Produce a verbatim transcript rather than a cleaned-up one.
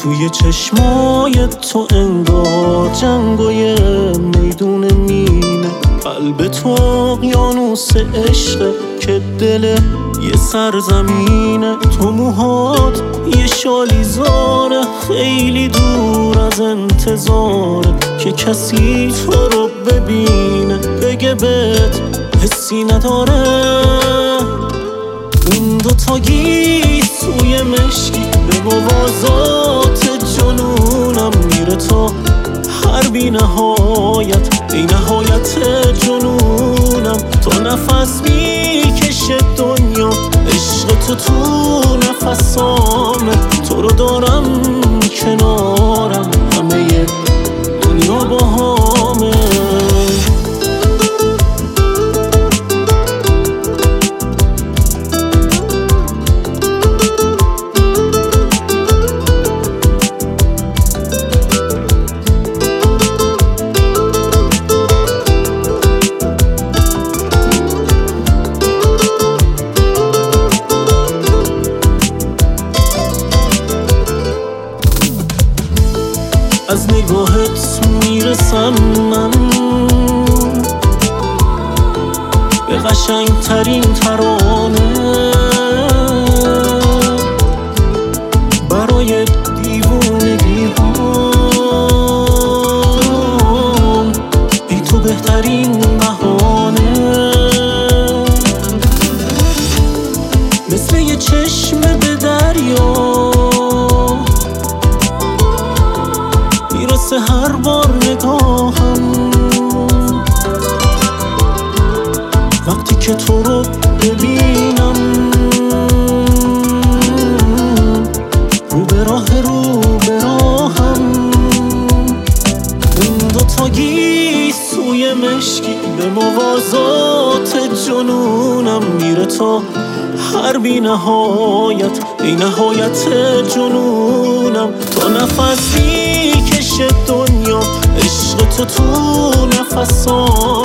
توی چشمای تو انگار جنگای میدون مینه. قلب تو اقیانوس عشقه که دل یه سرزمینه. تو موهات یه شالیزاره خیلی دور از انتظاره که کسی تو رو ببینه بگه بهت حسی نداره. اون دوتا گیسوی مشکی به موازات جنونم میره تا هر بی نهایت ای نهایت جنونم. تا نفس میکشه دنیا عشق تو تو نفسامه. تو رو دارم کنارم همه دنیا با همه. از نگاهت میرسم من به قشنگ ترین ترانه. برای دیوونگی هم بی تو بهترین بهانه. مثل یه چشم به دریا میرسه هر بار نگاهم وقتی که تو رو ببینم. رو به راه رو به راهم اون دوتا گیسوی مشکی به موازات جنونم میره تا هر بی نهایت ای نهایت جنونم. تا نفس میکشه دنیا عشق تو تو نفسام.